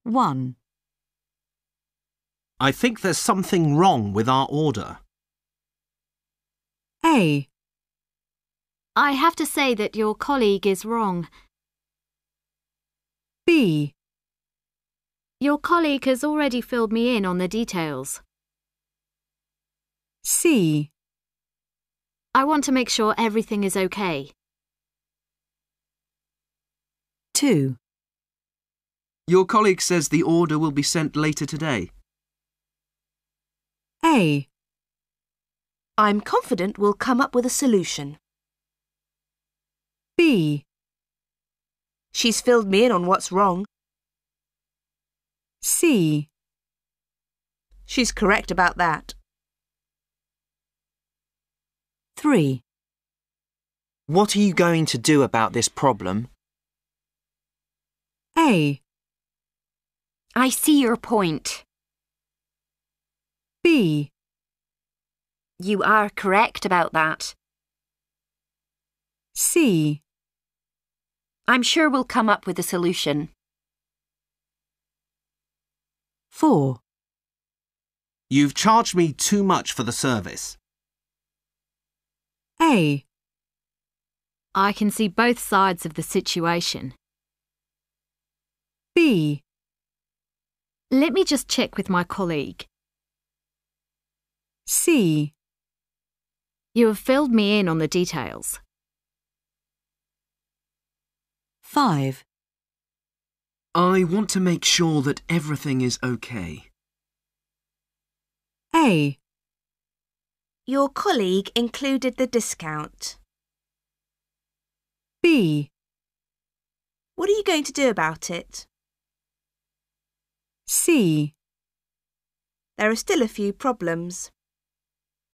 1. I think there's something wrong with our order. A. I have to say that your colleague is wrong. B. Your colleague has already filled me in on the details. C. I want to make sure everything is okay. 2. Your colleague says the order will be sent later today. A. I'm confident we'll come up with a solution. B. She's filled me in on what's wrong. C. She's correct about that. 3. What are you going to do about this problem? A. I see your point. B. You are correct about that. C. I'm sure we'll come up with a solution. 4. You've charged me too much for the service. A. I can see both sides of the situation. B. Let me just check with my colleague. C. You have filled me in on the details. 5. I want to make sure that everything is okay. A. Your colleague included the discount. B. What are you going to do about it? C. There are still a few problems.